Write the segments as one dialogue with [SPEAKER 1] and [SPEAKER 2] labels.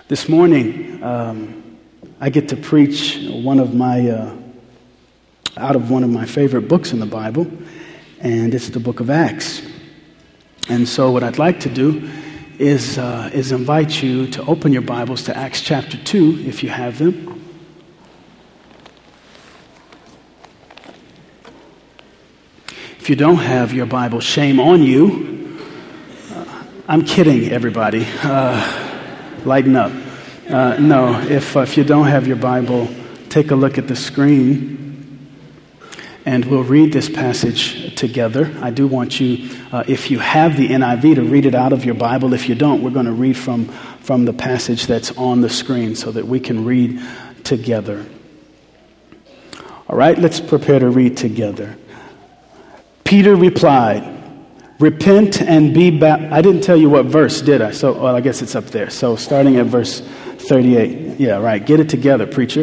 [SPEAKER 1] This morning, I get to preach out of one of my favorite books in the Bible, and it's the book of Acts. And so what I'd like to do is invite you to open your Bibles to Acts chapter 2, if you have them. If you don't have your Bible, shame on you. I'm kidding, everybody. Lighten up. No, if you don't have your Bible, take a look at the screen, and we'll read this passage together. I do want you, if you have the NIV, to read it out of your Bible. If you don't, we're going to read from the passage that's on the screen so that we can read together. All right, let's prepare to read together. Peter replied, "Repent and be baptized." I didn't tell you what verse, did I? So, I guess it's up there. So starting at verse 38. Yeah, right. Get it together, preacher.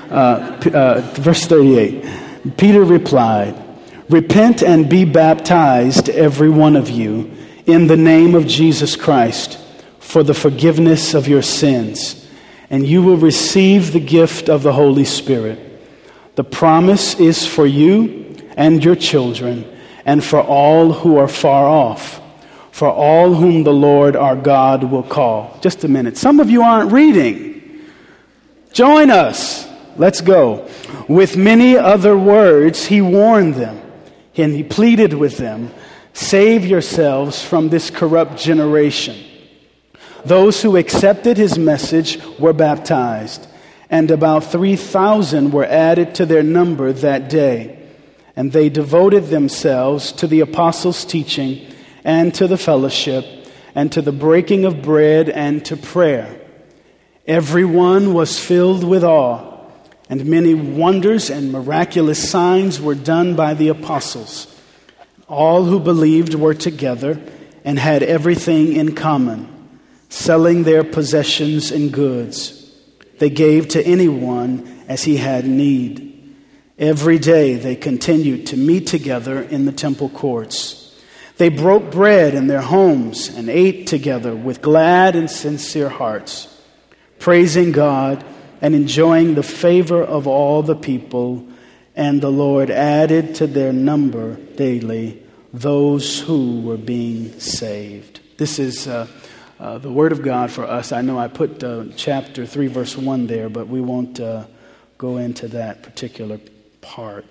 [SPEAKER 1] Verse 38. Peter replied, "Repent and be baptized, every one of you, in the name of Jesus Christ, for the forgiveness of your sins, and you will receive the gift of the Holy Spirit. The promise is for you and your children, and for all who are far off, for all whom the Lord our God will call." Just a minute. Some of you aren't reading. Join us. Let's go. With many other words, he warned them, and he pleaded with them, "Save yourselves from this corrupt generation." Those who accepted his message were baptized, and about 3,000 were added to their number that day. And they devoted themselves to the apostles' teaching and to the fellowship and to the breaking of bread and to prayer. Everyone was filled with awe, and many wonders and miraculous signs were done by the apostles. All who believed were together and had everything in common, selling their possessions and goods. They gave to anyone as he had need. Every day they continued to meet together in the temple courts. They broke bread in their homes and ate together with glad and sincere hearts, praising God and enjoying the favor of all the people. And the Lord added to their number daily those who were being saved. This is the word of God for us. I know I put chapter 3, verse 1 there, but we won't go into that particular part.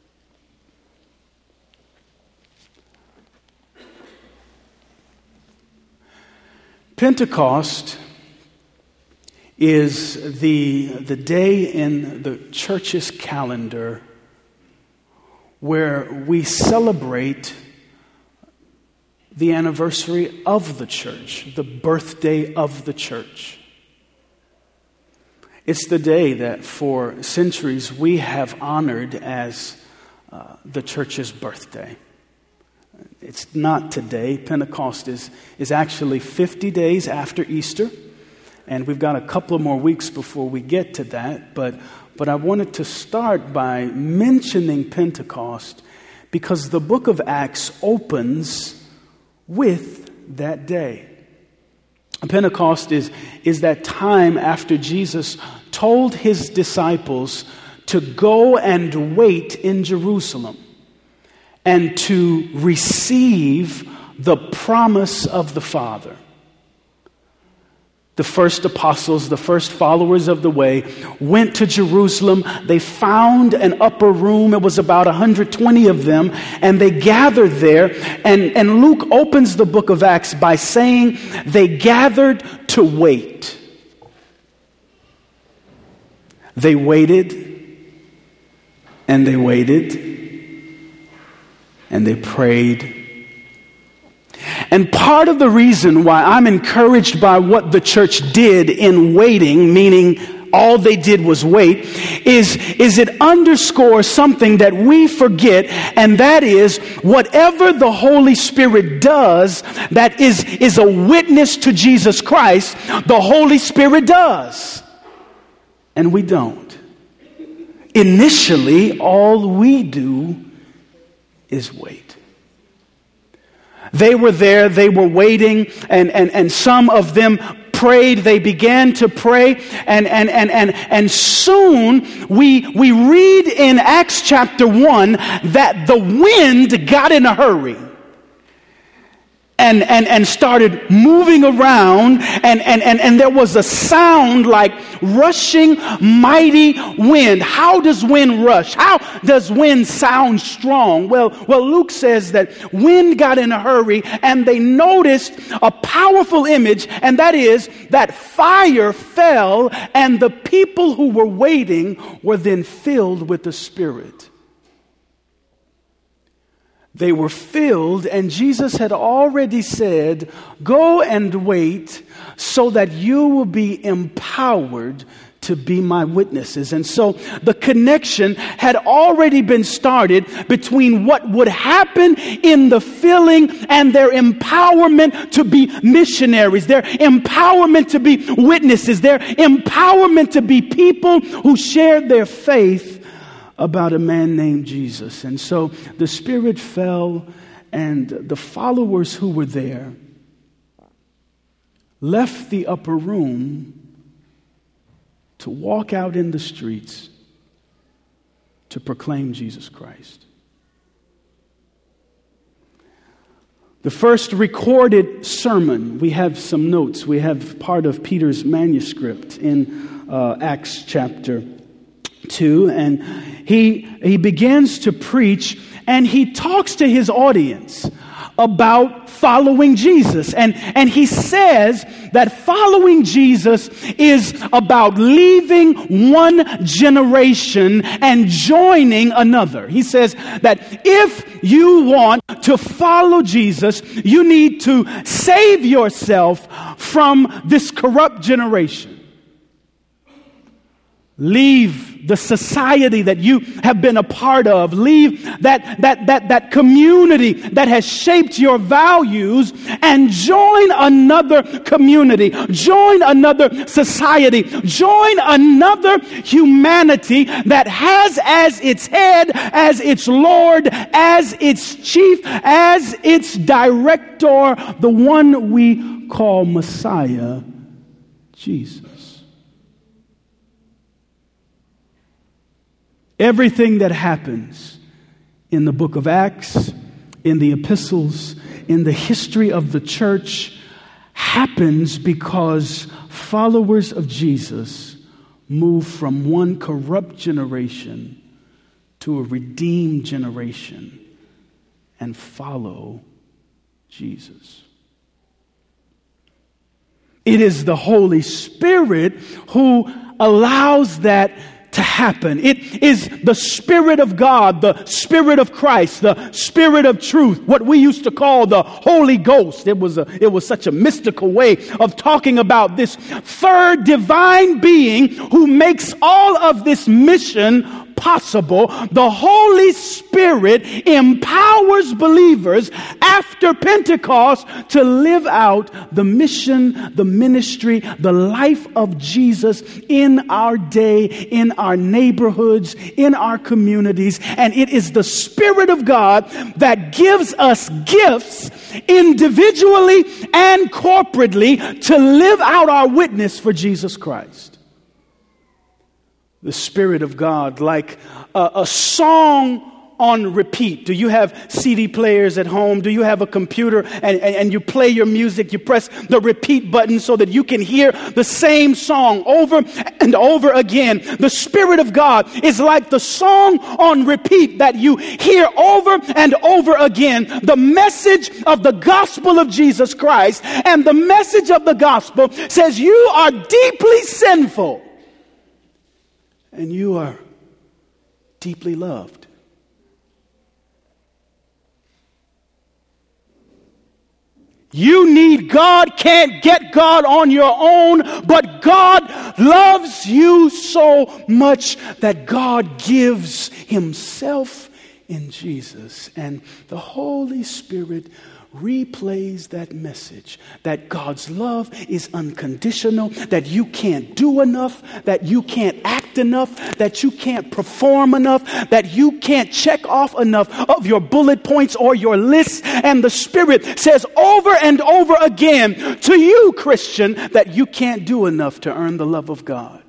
[SPEAKER 1] Pentecost is the day in the church's calendar where we celebrate the anniversary of the church, the birthday of the church. It's the day that for centuries we have honored as the church's birthday. It's not today. Pentecost is actually 50 days after Easter, and we've got a couple of more weeks before we get to that. But I wanted to start by mentioning Pentecost because the book of Acts opens with that day. Pentecost is that time after Jesus told his disciples to go and wait in Jerusalem and to receive the promise of the Father. The first apostles, the first followers of the way, went to Jerusalem. They found an upper room. It was about 120 of them, and they gathered there. And Luke opens the book of Acts by saying they gathered to wait. They waited, and they waited, and they prayed. And part of the reason why I'm encouraged by what the church did in waiting, meaning all they did was wait, is it underscores something that we forget, and that is whatever the Holy Spirit does that is a witness to Jesus Christ, the Holy Spirit does. And we don't. Initially, all we do is wait. They were there, they were waiting, and some of them prayed, they began to pray, and soon we read in Acts chapter 1 that the wind got in a hurry. And started moving around, and there was a sound like rushing mighty wind. How does wind rush? How does wind sound strong? Well, Luke says that wind got in a hurry, and they noticed a powerful image, and that is that fire fell, and the people who were waiting were then filled with the Spirit. They were filled, and Jesus had already said, "Go and wait so that you will be empowered to be my witnesses." And so the connection had already been started between what would happen in the filling and their empowerment to be missionaries, their empowerment to be witnesses, their empowerment to be people who shared their faith about a man named Jesus. And so the Spirit fell, and the followers who were there left the upper room to walk out in the streets to proclaim Jesus Christ. The first recorded sermon, we have some notes. We have part of Peter's manuscript in Acts chapter 2, and he begins to preach, and he talks to his audience about following Jesus. And he says that following Jesus is about leaving one generation and joining another. He says that if you want to follow Jesus, you need to save yourself from this corrupt generation. Leave the society that you have been a part of. Leave that community that has shaped your values and join another community. Join another society. Join another humanity that has as its head, as its Lord, as its chief, as its director, the one we call Messiah, Jesus. Everything that happens in the book of Acts, in the epistles, in the history of the church happens because followers of Jesus move from one corrupt generation to a redeemed generation and follow Jesus. It is the Holy Spirit who allows that to happen. It is the Spirit of God, the Spirit of Christ, the Spirit of truth, what we used to call the Holy Ghost. It was such a mystical way of talking about this third divine being who makes all of this mission possible. The Holy Spirit empowers believers after Pentecost to live out the mission, the ministry, the life of Jesus in our day, in our neighborhoods, in our communities. And it is the Spirit of God that gives us gifts individually and corporately to live out our witness for Jesus Christ. The Spirit of God, like a song on repeat. Do you have CD players at home? Do you have a computer and you play your music? You press the repeat button so that you can hear the same song over and over again. The Spirit of God is like the song on repeat that you hear over and over again. The message of the gospel of Jesus Christ, and the message of the gospel says you are deeply sinful and you are deeply loved. You need God, can't get God on your own, but God loves you so much that God gives Himself in Jesus. And the Holy Spirit replays that message that God's love is unconditional, that you can't do enough, that you can't act enough, that you can't perform enough, that you can't check off enough of your bullet points or your lists. And the Spirit says over and over again to you, Christian, that you can't do enough to earn the love of God.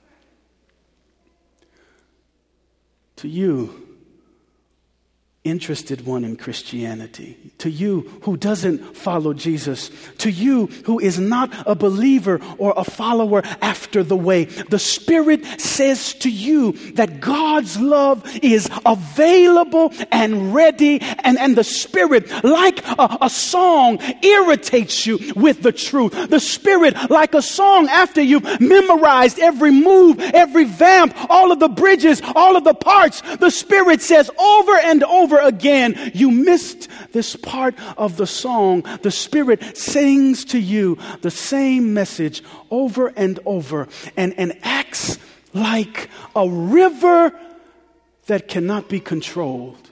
[SPEAKER 1] To you, interested one in Christianity, to you who doesn't follow Jesus, to you who is not a believer or a follower after the way, the Spirit says to you that God's love is available and ready, and the Spirit, like a song, irritates you with the truth. The Spirit, like a song, after you've memorized every move, every vamp, all of the bridges, all of the parts, the Spirit says over and over again, you missed this part of the song. The Spirit sings to you the same message over and over and acts like a river that cannot be controlled.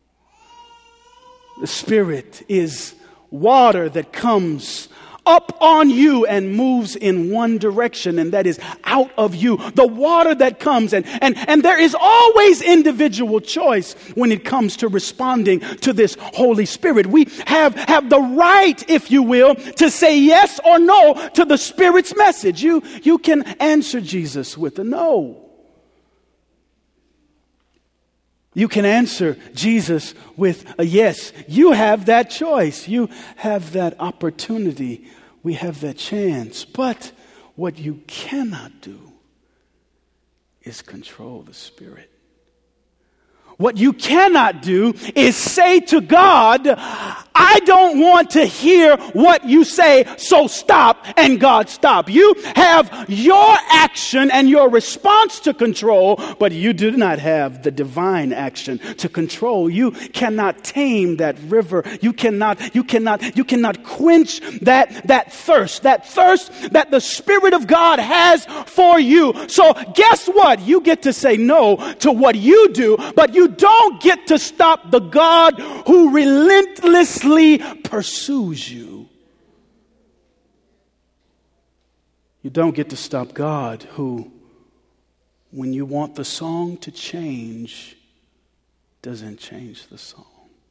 [SPEAKER 1] The Spirit is water that comes up on you and moves in one direction, and that is out of you. The water that comes, and there is always individual choice when it comes to responding to this Holy Spirit. We have the right, if you will, to say yes or no to the Spirit's message. You can answer Jesus with a no. You can answer Jesus with a yes. You have that choice. You have that opportunity. We have that chance. But what you cannot do is control the Spirit. What you cannot do is say to God, I don't want to hear what you say, so stop, and God stop. You have your action and your response to control, but you do not have the divine action to control. You cannot tame that river. You cannot quench that thirst that the Spirit of God has for you. So guess what? You get to say no to what you do, but you don't get to stop the God who relentlessly pursues you. You don't get to stop God who, when you want the song to change, doesn't change the song.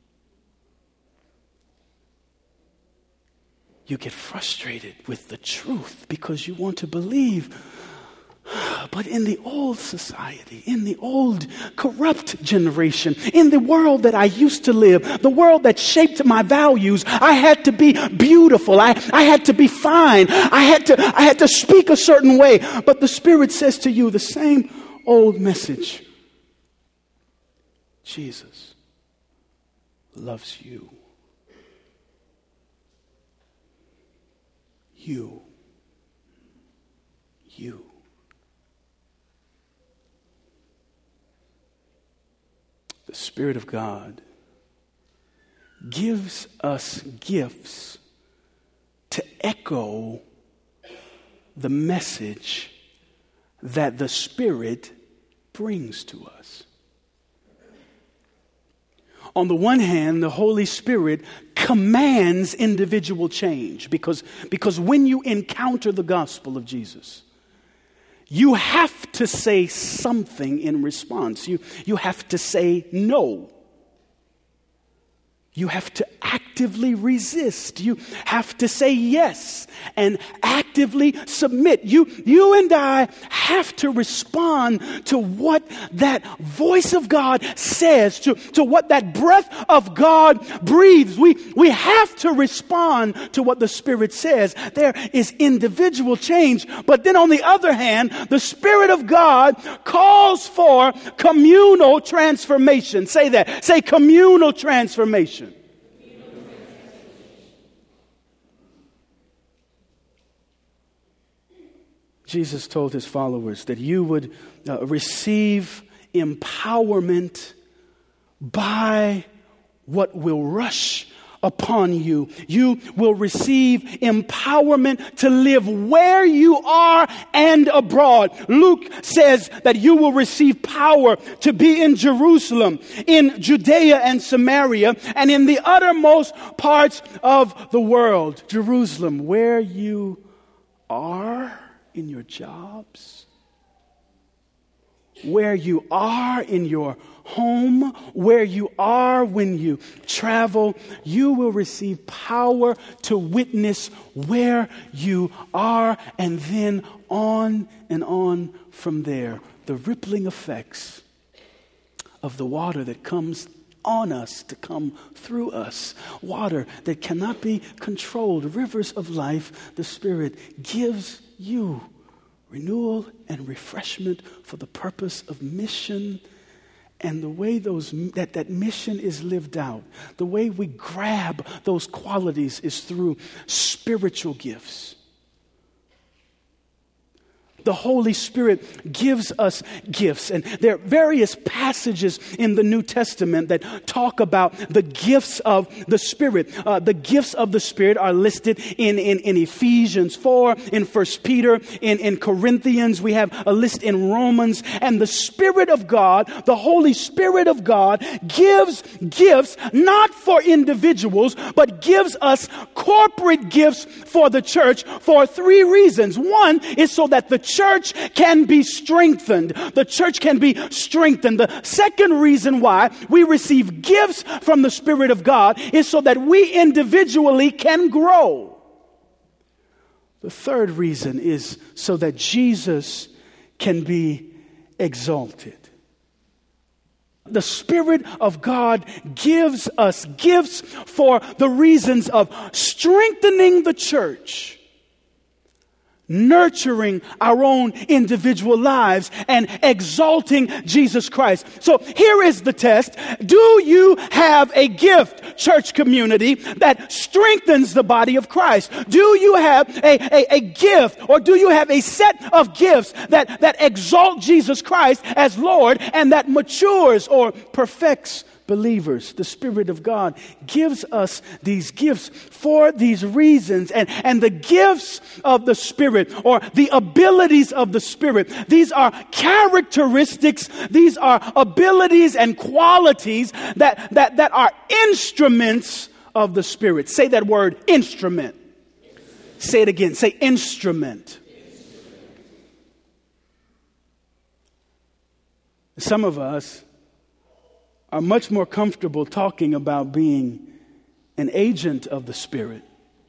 [SPEAKER 1] You get frustrated with the truth because you want to believe. But in the old society, in the old corrupt generation, in the world that I used to live, the world that shaped my values, I had to be beautiful. I had to be fine. I had to speak a certain way. But the Spirit says to you the same old message. Jesus loves you. You. The Spirit of God gives us gifts to echo the message that the Spirit brings to us. On the one hand, the Holy Spirit commands individual change because when you encounter the gospel of Jesus, you have to say something in response. You have to say no. You have to actively resist. You have to say yes and actively submit. You and I have to respond to what that voice of God says, to what that breath of God breathes. We have to respond to what the Spirit says. There is individual change. But then on the other hand, the Spirit of God calls for communal transformation. Say that. Say communal transformation. Jesus told his followers that you would receive empowerment by what will rush upon you. You will receive empowerment to live where you are and abroad. Luke says that you will receive power to be in Jerusalem, in Judea and Samaria, and in the uttermost parts of the world. Jerusalem, where you are in your jobs, where you are in your home, where you are when you travel, you will receive power to witness where you are, and then on and on from there. The rippling effects of the water that comes on us to come through us. Water that cannot be controlled. Rivers of life. The Spirit gives you renewal and refreshment for the purpose of mission. And the way that mission is lived out, the way we grab those qualities is through spiritual gifts. The Holy Spirit gives us gifts. And there are various passages in the New Testament that talk about the gifts of the Spirit. The gifts of the Spirit are listed in Ephesians 4, in 1 Peter, in Corinthians. We have a list in Romans. And the Spirit of God, the Holy Spirit of God, gives gifts not for individuals, but gives us corporate gifts for the church for three reasons. One is so that the church can be strengthened. The church can be strengthened. The second reason why we receive gifts from the Spirit of God is so that we individually can grow. The third reason is so that Jesus can be exalted. The Spirit of God gives us gifts for the reasons of strengthening the church, nurturing our own individual lives, and exalting Jesus Christ. So here is the test. Do you have a gift, church community, that strengthens the body of Christ? Do you have a gift, or do you have a set of gifts that exalt Jesus Christ as Lord and that matures or perfects believers? The Spirit of God gives us these gifts for these reasons. And the gifts of the Spirit, or the abilities of the Spirit, these are characteristics, these are abilities and qualities that are instruments of the Spirit. Say that word, instrument. Say it again. Say instrument. Some of us are much more comfortable talking about being an agent of the Spirit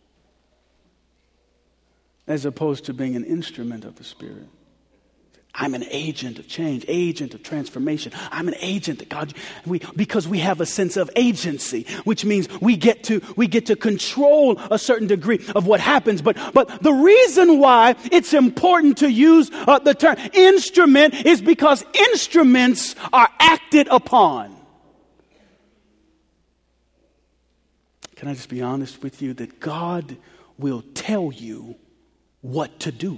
[SPEAKER 1] as opposed to being an instrument of the Spirit. I'm an agent of change, agent of transformation. I'm an agent that God, because we have a sense of agency, which means we get to control a certain degree of what happens. But the reason why it's important to use the term instrument is because instruments are acted upon. Can I just be honest with you that God will tell you what to do,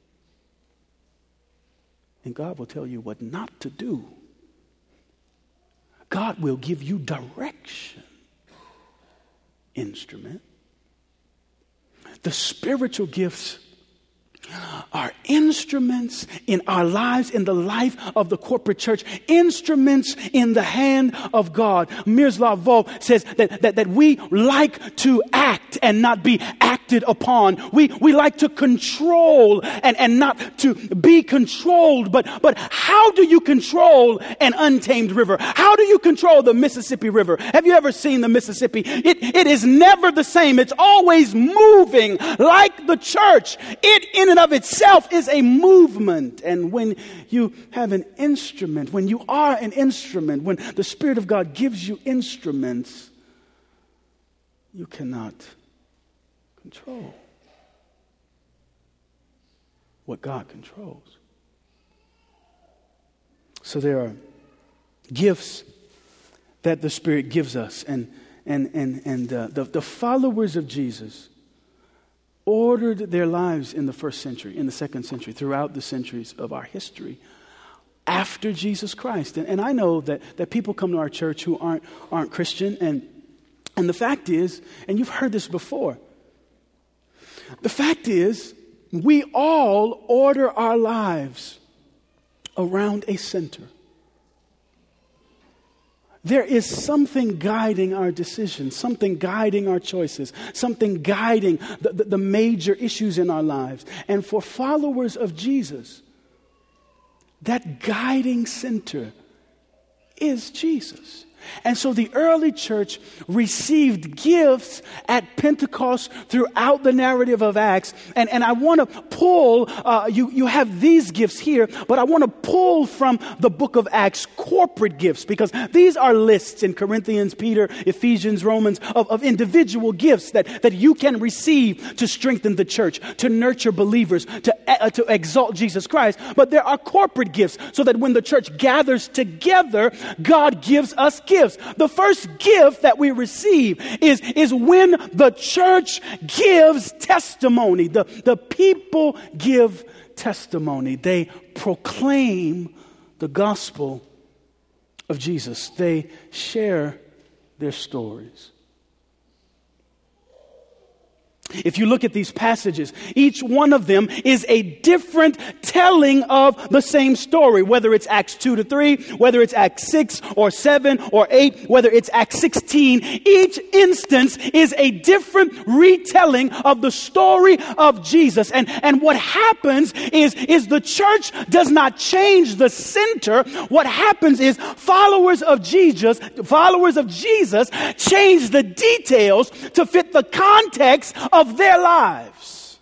[SPEAKER 1] and God will tell you what not to do. God will give you direction. Instrument. The spiritual gifts are instruments in our lives, in the life of the corporate church, instruments in the hand of God. Miroslav Volf says that we like to act and not be acted upon. We like to control and not to be controlled. But how do you control an untamed river? How do you control the Mississippi River? Have you ever seen the Mississippi? It is never the same. It's always moving like the church. It in and of itself is a movement. And when you have an instrument, when you are an instrument, when the Spirit of God gives you instruments, you cannot control what God controls. So there are gifts that the Spirit gives us, and the followers of Jesus ordered their lives in the first century, in the second century, throughout the centuries of our history after Jesus Christ. And I know that people come to our church who aren't Christian, And the fact is, and you've heard this before, the fact is, we all order our lives around a center. There is something guiding our decisions, something guiding our choices, something guiding the major issues in our lives. And for followers of Jesus, that guiding center is Jesus. And so the early church received gifts at Pentecost throughout the narrative of Acts. And I want to pull, you have these gifts here, but I want to pull from the book of Acts corporate gifts, because these are lists in Corinthians, Peter, Ephesians, Romans of individual gifts that you can receive to strengthen the church, to nurture believers, to exalt Jesus Christ. But there are corporate gifts so that when the church gathers together, God gives us gifts. The first gift that we receive is when the church gives testimony. The people give testimony. They proclaim the gospel of Jesus. They share their stories. If you look at these passages, each one of them is a different telling of the same story, whether it's Acts 2 to 3, whether it's Acts 6 or 7 or 8, whether it's Acts 16. Each instance is a different retelling of the story of Jesus. And what happens is the church does not change the center. What happens is followers of Jesus change the details to fit the context of their lives.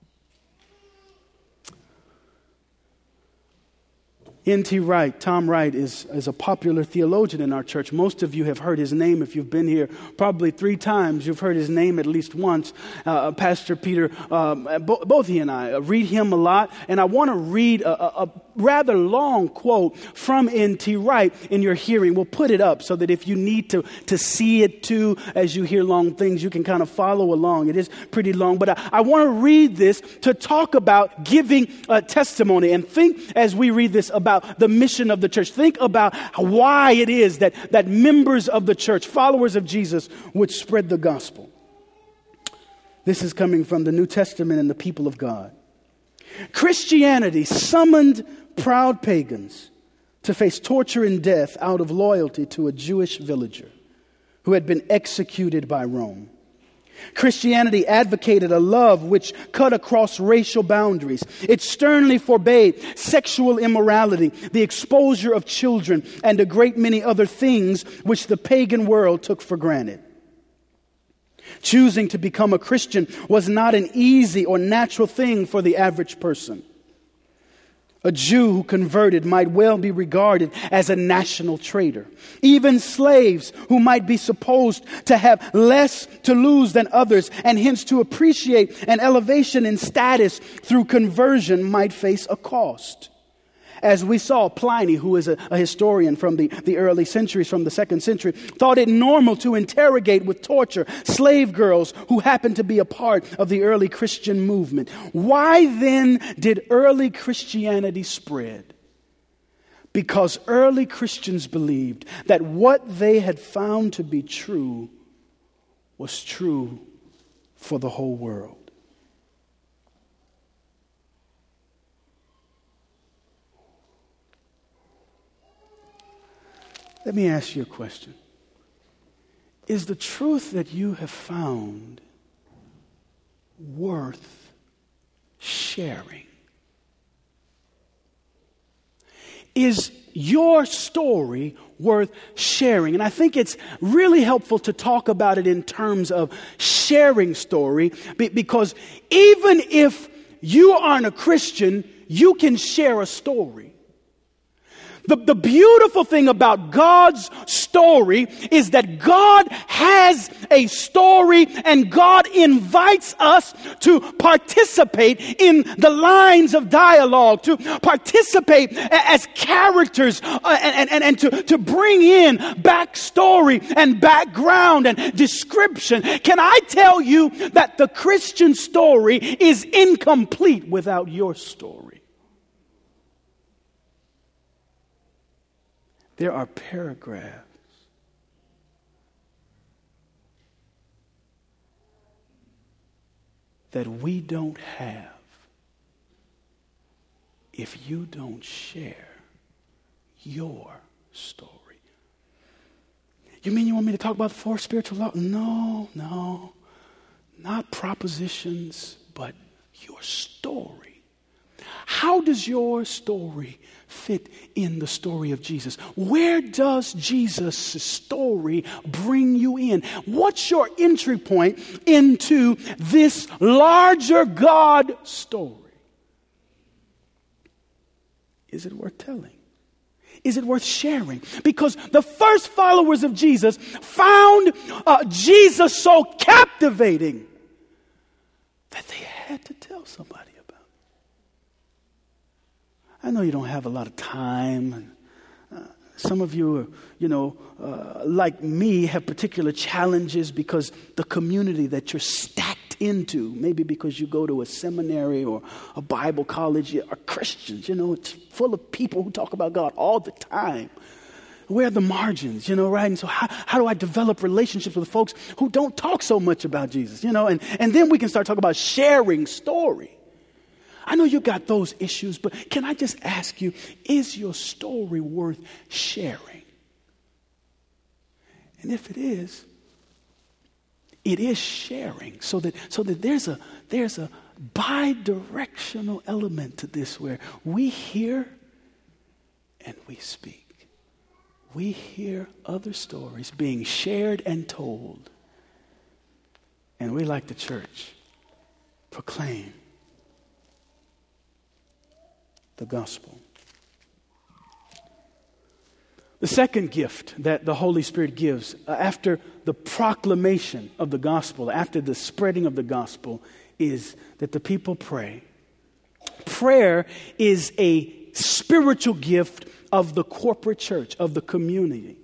[SPEAKER 1] N.T. Wright, Tom Wright, is a popular theologian in our church. Most of you have heard his name if you've been here probably 3 times. You've heard his name at least once. Pastor Peter, both he and I read him a lot. And I want to read a rather long quote from N.T. Wright in your hearing. We'll put it up so that if you need to see it too, as you hear long things, you can kind of follow along. It is pretty long, but I want to read this to talk about giving a testimony, and think as we read this about the mission of the church. Think about why it is that members of the church, followers of Jesus, would spread the gospel. This is coming from the New Testament and the people of God. Christianity summoned proud pagans to face torture and death out of loyalty to a Jewish villager who had been executed by Rome. Christianity advocated a love which cut across racial boundaries. It sternly forbade sexual immorality, the exposure of children, and a great many other things which the pagan world took for granted. Choosing to become a Christian was not an easy or natural thing for the average person. A Jew who converted might well be regarded as a national traitor. Even slaves who might be supposed to have less to lose than others and hence to appreciate an elevation in status through conversion might face a cost. As we saw, Pliny, who is a historian from the early centuries, from the 2nd century, thought it normal to interrogate with torture slave girls who happened to be a part of the early Christian movement. Why then did early Christianity spread? Because early Christians believed that what they had found to be true was true for the whole world. Let me ask you a question. Is the truth that you have found worth sharing? Is your story worth sharing? And I think it's really helpful to talk about it in terms of sharing story, because even if you aren't a Christian, you can share a story. The beautiful thing about God's story is that God has a story, and God invites us to participate in the lines of dialogue, to participate as characters, and to bring in backstory and background and description. Can I tell you that the Christian story is incomplete without your story? There are paragraphs that we don't have if you don't share your story. You mean you want me to talk about the 4 spiritual laws? No, not propositions, but your story. How does your story fit in the story of Jesus? Where does Jesus' story bring you in? What's your entry point into this larger God story? Is it worth telling? Is it worth sharing? Because the first followers of Jesus found Jesus so captivating that they had to tell somebody about it. I know you don't have a lot of time. Some of you, like me, have particular challenges because the community that you're stacked into, maybe because you go to a seminary or a Bible college, are Christians. It's full of people who talk about God all the time. Where are the margins, right? And so how do I develop relationships with folks who don't talk so much about Jesus, And then we can start talking about sharing story. I know you got those issues, but can I just ask you, is your story worth sharing? And if it is sharing, so that there's a bi-directional element to this where we hear and we speak. We hear other stories being shared and told, and we, like the church, proclaim the gospel. The second gift that the Holy Spirit gives after the proclamation of the gospel, after the spreading of the gospel, is that the people pray. Prayer is a spiritual gift of the corporate church, of the community.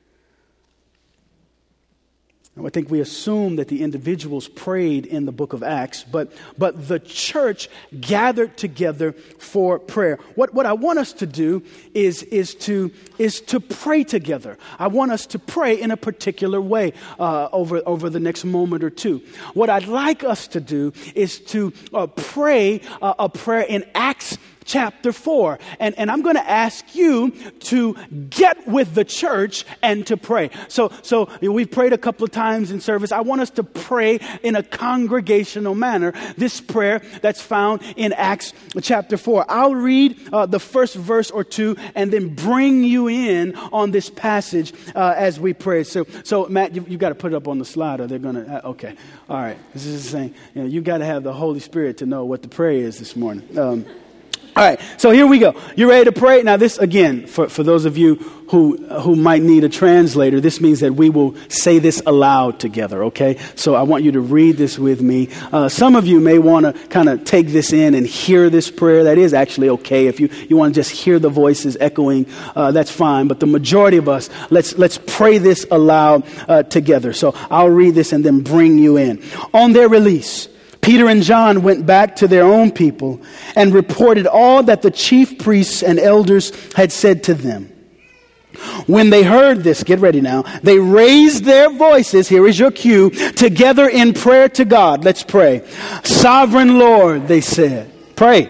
[SPEAKER 1] I think we assume that the individuals prayed in the book of Acts, but the church gathered together for prayer. What I want us to do is to pray together. I want us to pray in a particular way over the next moment or two. What I'd like us to do is to pray a prayer in Acts chapter 4. And I'm going to ask you to get with the church and to pray. So we've prayed a couple of times in service. I want us to pray in a congregational manner this prayer that's found in Acts chapter 4. I'll read the first verse or two and then bring you in on this passage as we pray. So Matt, you've got to put it up on the slide or they're going to... Okay. All right. This is saying, you got to have the Holy Spirit to know what the prayer is this morning. All right, so here we go. You ready to pray? Now this, again, for those of you who might need a translator, this means that we will say this aloud together, okay? So I want you to read this with me. Some of you may want to kind of take this in and hear this prayer. That is actually okay. If you want to just hear the voices echoing, that's fine. But the majority of us, let's pray this aloud together. So I'll read this and then bring you in. On their release, Peter and John went back to their own people and reported all that the chief priests and elders had said to them. When they heard this, get ready now, they raised their voices, here is your cue, together in prayer to God. Let's pray. Sovereign Lord, they said. Pray.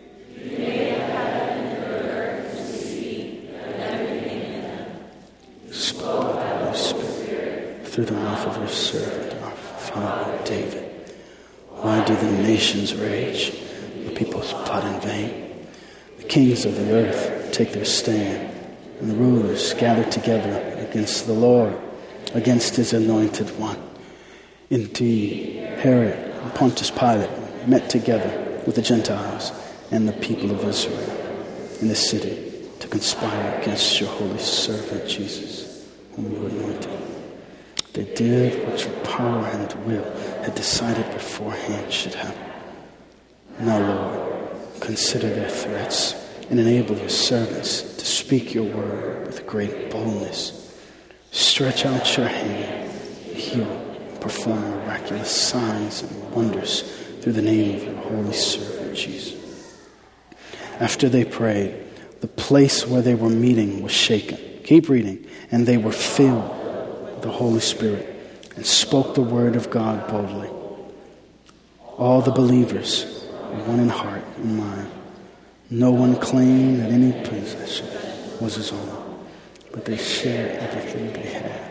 [SPEAKER 1] Spoke by the Spirit through the mouth of your servant, our father David. Why do the nations rage? The peoples plot in vain. The kings of the earth take their stand, and the rulers gather together against the Lord, against his anointed one. Indeed, Herod and Pontius Pilate met together with the Gentiles and the people of Israel in the city to conspire against your holy servant Jesus, whom you anointed. They did what your power and will had decided beforehand should happen. Now, Lord, consider their threats and enable your servants to speak your word with great boldness. Stretch out your hand, heal, perform miraculous signs and wonders through the name of your holy servant Jesus. After they prayed, the place where they were meeting was shaken. Keep reading. And they were filled with the Holy Spirit and spoke the word of God boldly. All the believers were one in heart and mind. No one claimed that any possession was his own, but they shared everything they had.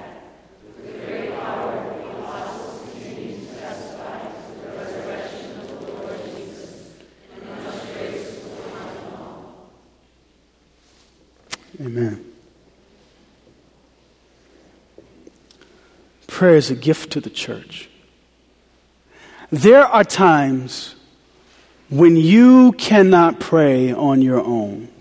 [SPEAKER 1] Amen. Prayer is a gift to the church. There are times when you cannot pray on your own.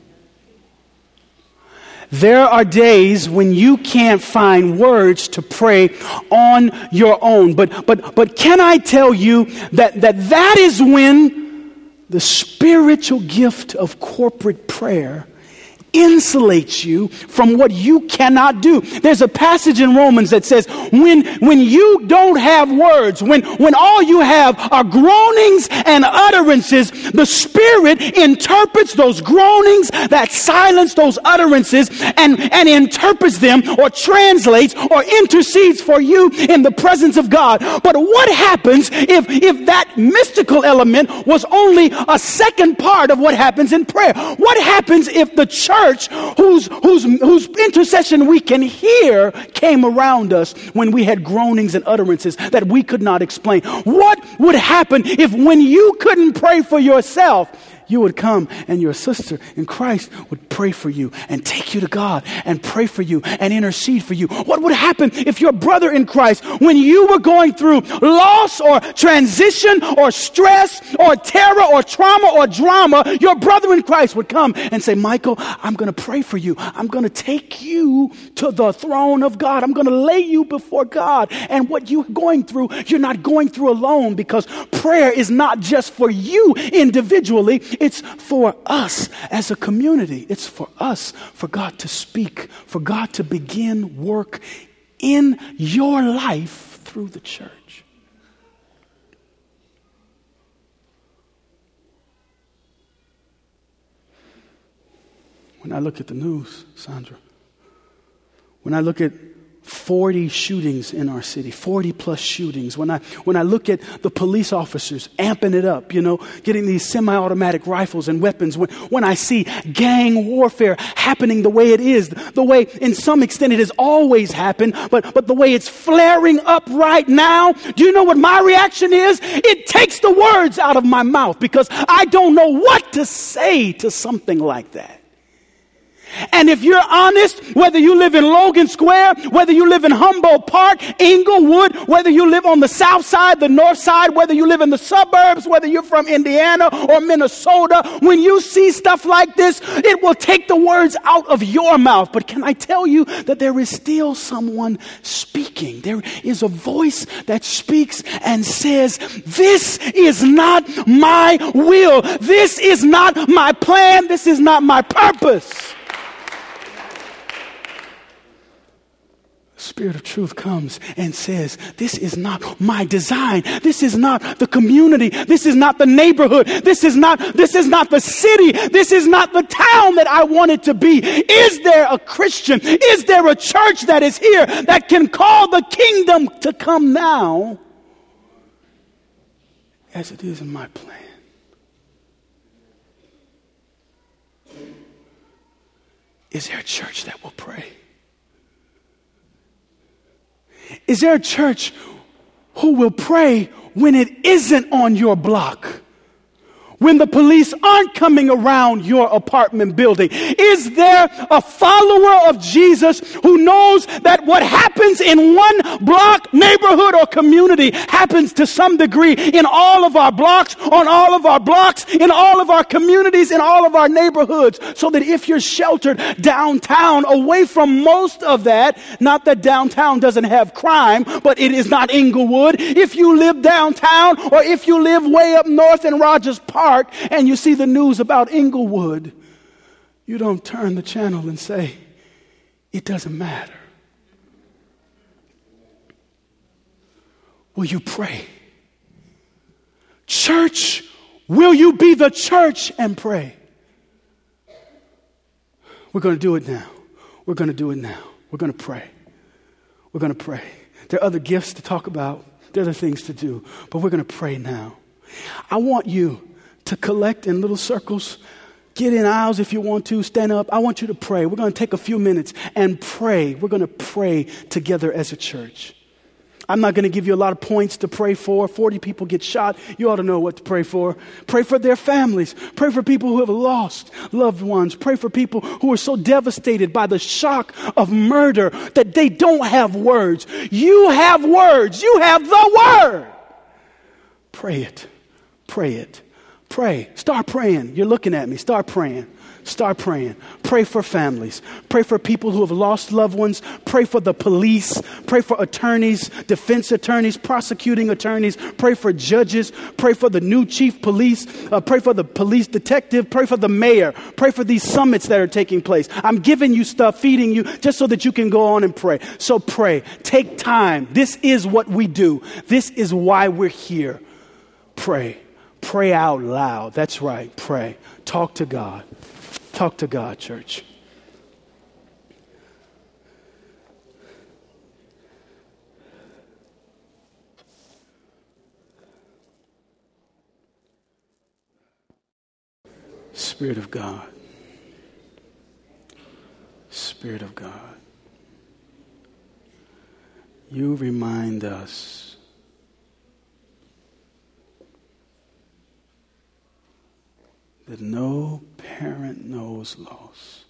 [SPEAKER 1] There are days when you can't find words to pray on your own. But can I tell you that is when the spiritual gift of corporate prayer insulates you from what you cannot do. There's a passage in Romans that says, when you don't have words, when all you have are groanings and utterances, the Spirit interprets those groanings, that silence, those utterances, and interprets them or translates or intercedes for you in the presence of God. But what happens if that mystical element was only a second part of what happens in prayer? What happens if the church whose intercession we can hear came around us when we had groanings and utterances that we could not explain? What would happen if when you couldn't pray for yourself, you would come and your sister in Christ would pray for you and take you to God and pray for you and intercede for you? What would happen if your brother in Christ, when you were going through loss or transition or stress or terror or trauma or drama, your brother in Christ would come and say, Michael, I'm going to pray for you. I'm going to take you to the throne of God. I'm going to lay you before God. And what you're going through, you're not going through alone, because prayer is not just for you individually. It's for us as a community. It's for us, for God to speak, for God to begin work in your life through the church. When I look at the news, Sandra, when I look at 40 shootings in our city, 40 plus shootings. When I look at the police officers amping it up, getting these semi-automatic rifles and weapons. When I see gang warfare happening the way it is, the way in some extent it has always happened, but the way it's flaring up right now, do you know what my reaction is? It takes the words out of my mouth, because I don't know what to say to something like that. And if you're honest, whether you live in Logan Square, whether you live in Humboldt Park, Inglewood, whether you live on the south side, the north side, whether you live in the suburbs, whether you're from Indiana or Minnesota, when you see stuff like this, it will take the words out of your mouth. But can I tell you that there is still someone speaking? There is a voice that speaks and says, this is not my will. This is not my plan. This is not my purpose. Spirit of truth comes and says, this is not my design. This is not the community. This is not the neighborhood. This is not the city. This is not the town that I want it to be. Is there a Christian? Is there a church that is here that can call the kingdom to come now as it is in my plan? Is there a church that will pray? Is there a church who will pray when it isn't on your block? When the police aren't coming around your apartment building? Is there a follower of Jesus who knows that what happens in one block, neighborhood, or community happens to some degree in all of our blocks, on all of our blocks, in all of our communities, in all of our neighborhoods? So that if you're sheltered downtown, away from most of that, not that downtown doesn't have crime, but it is not Inglewood. If you live downtown, or if you live way up north in Rogers Park, and you see the news about Inglewood, you don't turn the channel and say, it doesn't matter. Will you pray? Church, will you be the church and pray? We're going to do it now. We're going to do it now. We're going to pray. We're going to pray. There are other gifts to talk about. There are other things to do. But we're going to pray now. I want you to collect in little circles. Get in aisles if you want to. Stand up. I want you to pray. We're going to take a few minutes and pray. We're going to pray together as a church. I'm not going to give you a lot of points to pray for. 40 people get shot. You ought to know what to pray for. Pray for their families. Pray for people who have lost loved ones. Pray for people who are so devastated by the shock of murder that they don't have words. You have words. You have the word. Pray it. Pray it. Pray. Start praying. You're looking at me. Start praying. Start praying. Pray for families. Pray for people who have lost loved ones. Pray for the police. Pray for attorneys, defense attorneys, prosecuting attorneys. Pray for judges. Pray for the new chief police. Pray for the police detective. Pray for the mayor. Pray for these summits that are taking place. I'm giving you stuff, feeding you, just so that you can go on and pray. So pray. Take time. This is what we do. This is why we're here. Pray. Pray out loud. That's right. Pray. Talk to God. Talk to God, church. Spirit of God. Spirit of God. You remind us that no parent knows loss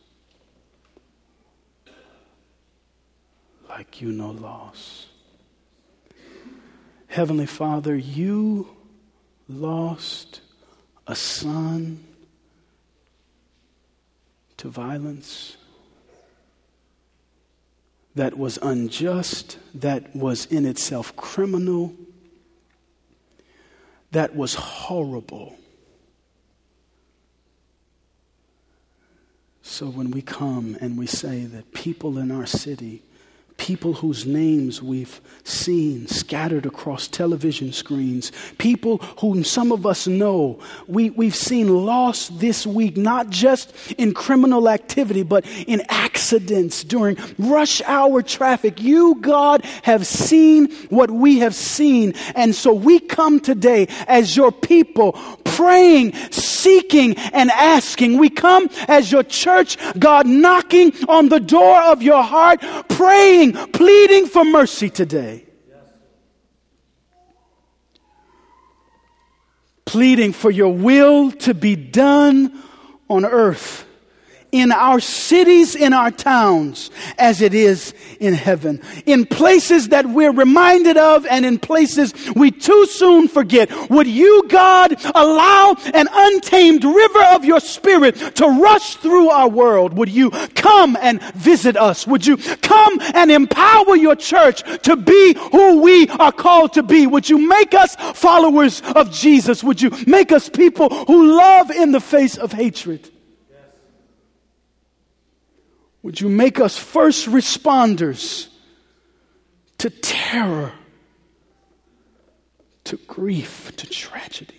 [SPEAKER 1] like you know loss. Heavenly Father, you lost a son to violence that was unjust, that was in itself criminal, that was horrible. So when we come and we say that people in our city, people whose names we've seen scattered across television screens, people whom some of us know, we've seen lost this week, not just in criminal activity, but in accidents during rush hour traffic. You, God, have seen what we have seen. And so we come today as your people, praying, seeking, and asking. We come as your church, God, knocking on the door of your heart, praying, pleading for mercy today. Yes. Pleading for your will to be done on earth, in our cities, in our towns, as it is in heaven. In places that we're reminded of and in places we too soon forget. Would you, God, allow an untamed river of your Spirit to rush through our world? Would you come and visit us? Would you come and empower your church to be who we are called to be? Would you make us followers of Jesus? Would you make us people who love in the face of hatred? Would you make us first responders to terror, to grief, to tragedy?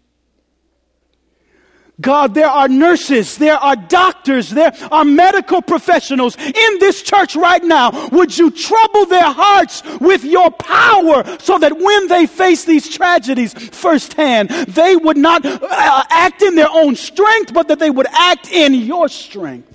[SPEAKER 1] God, there are nurses, there are doctors, there are medical professionals in this church right now. Would you trouble their hearts with your power so that when they face these tragedies firsthand, they would not act in their own strength, but that they would act in your strength?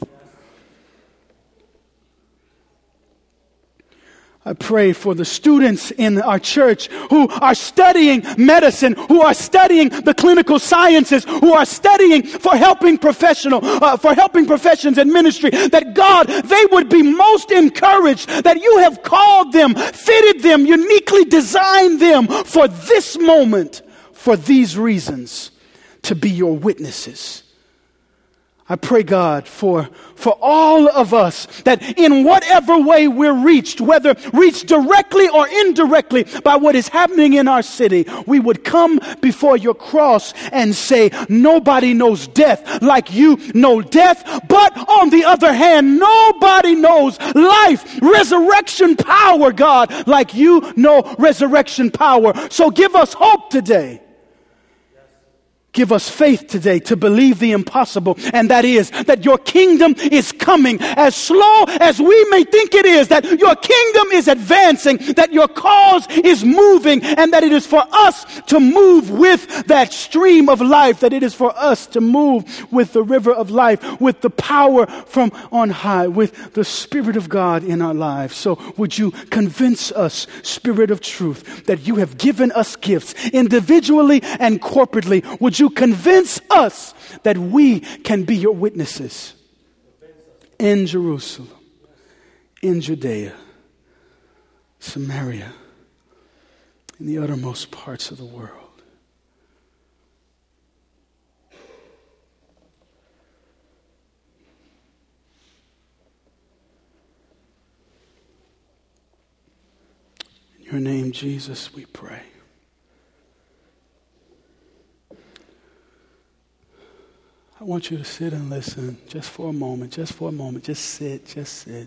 [SPEAKER 1] I pray for the students in our church who are studying medicine, who are studying the clinical sciences, who are studying for helping professions in ministry, that God, they would be most encouraged that you have called them, fitted them, uniquely designed them for this moment, for these reasons, to be your witnesses. I pray, God, for all of us, that in whatever way we're reached, whether reached directly or indirectly by what is happening in our city, we would come before your cross and say, nobody knows death like you know death, but on the other hand, nobody knows life, resurrection power, God, like you know resurrection power. So give us hope today. Give us faith today to believe the impossible, and that is that your kingdom is coming as slow as we may think it is, that your kingdom is advancing, that your cause is moving, and that it is for us to move with that stream of life, that it is for us to move with the river of life, with the power from on high, with the Spirit of God in our lives. So would you convince us, Spirit of truth, that you have given us gifts individually and corporately? Would you convince us that we can be your witnesses in Jerusalem, in Judea, Samaria, in the uttermost parts of the world? In your name, Jesus, we pray. I want you to sit and listen just for a moment, just sit.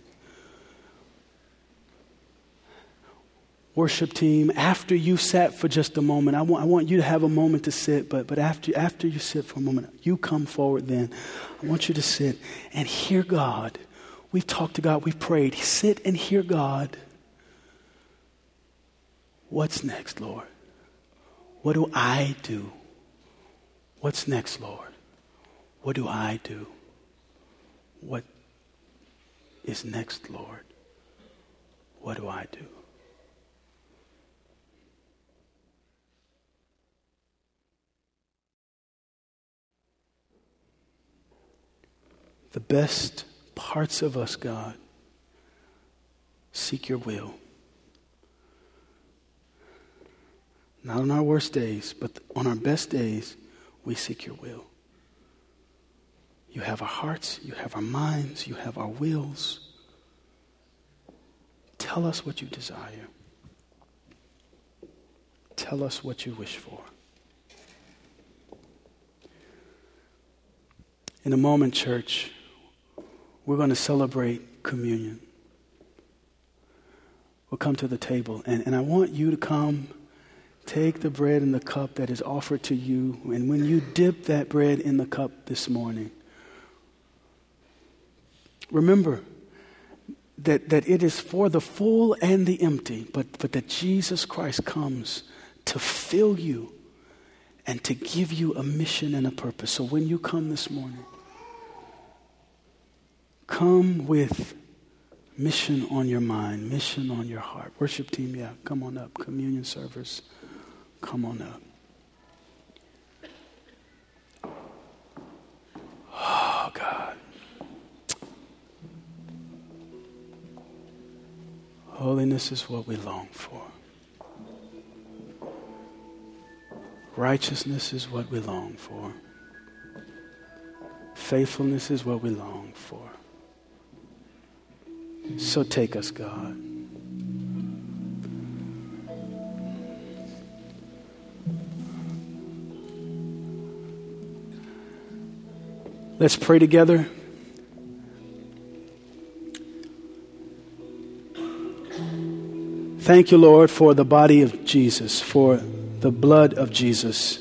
[SPEAKER 1] Worship team, after you sat for just a moment, I want you to have a moment to sit, but after you sit for a moment, you come forward then. I want you to sit and hear God. We've talked to God, we've prayed. Sit and hear God. What's next, Lord? What do I do? What's next, Lord? What do I do? What is next, Lord? What do I do? The best parts of us, God, seek your will. Not on our worst days, but on our best days, we seek your will. You have our hearts, you have our minds, you have our wills. Tell us what you desire. Tell us what you wish for. In a moment, church, we're going to celebrate communion. We'll come to the table, and I want you to come. Take the bread and the cup that is offered to you, and when you dip that bread in the cup this morning, remember that it is for the full and the empty, but that Jesus Christ comes to fill you and to give you a mission and a purpose. So when you come this morning, come with mission on your mind, mission on your heart. Worship team, yeah, come on up. Communion servers, come on up. Oh, God. Holiness is what we long for. Righteousness is what we long for. Faithfulness is what we long for. So take us, God. Let's pray together. Thank you, Lord, for the body of Jesus, for the blood of Jesus.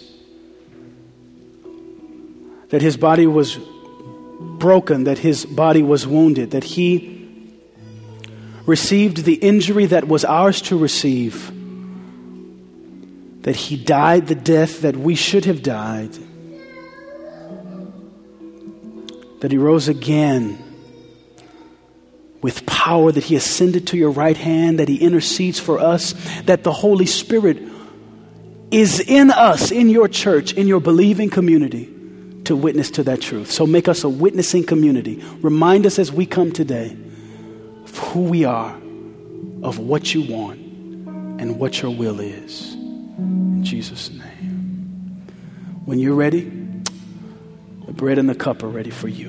[SPEAKER 1] That his body was broken, that his body was wounded, that he received the injury that was ours to receive, that he died the death that we should have died, that he rose again with power, that he ascended to your right hand, that he intercedes for us, that the Holy Spirit is in us, in your church, in your believing community, to witness to that truth. So make us a witnessing community. Remind us as we come today of who we are, of what you want, and what your will is. In Jesus' name. When you're ready, the bread and the cup are ready for you.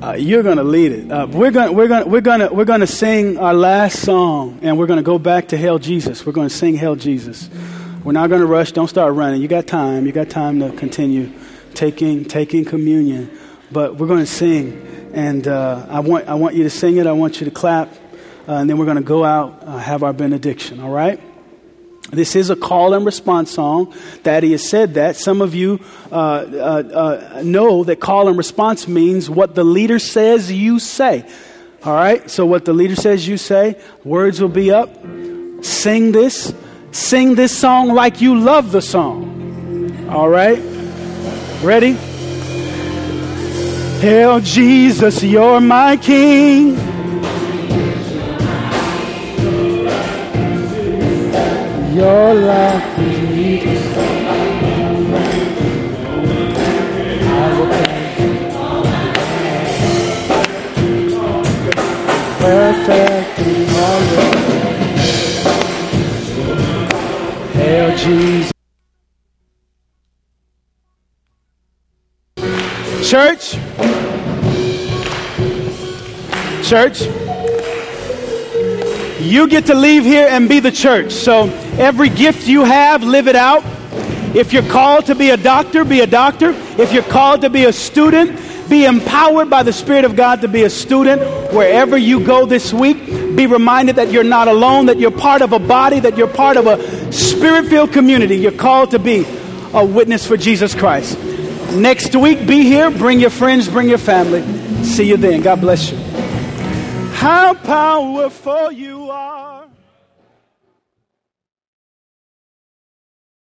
[SPEAKER 1] You're going to lead it. We're going to sing our last song, and we're going to go back to Hail Jesus. We're going to sing Hail Jesus. We're not going to rush. Don't start running. You got time. You got time to continue taking communion. But we're going to sing, and I want you to sing it. I want you to clap, and then we're going to go out, have our benediction. All right? This is a call and response song. Daddy has said that. Some of you know that call and response means what the leader says, you say. All right? So what the leader says, you say. Words will be up. Sing this. Sing this song like you love the song. All right? Ready? Hail Jesus, you're my King. Your life is needless. I will perfect in all your ways. Hail Jesus. Church, you get to leave here and be the church. So every gift you have, live it out. If you're called to be a doctor, be a doctor. If you're called to be a student, be empowered by the Spirit of God to be a student. Wherever you go this week, be reminded that you're not alone, that you're part of a body, that you're part of a Spirit-filled community. You're called to be a witness for Jesus Christ. Next week, be here. Bring your friends, bring your family. See you then. God bless you. How powerful you are.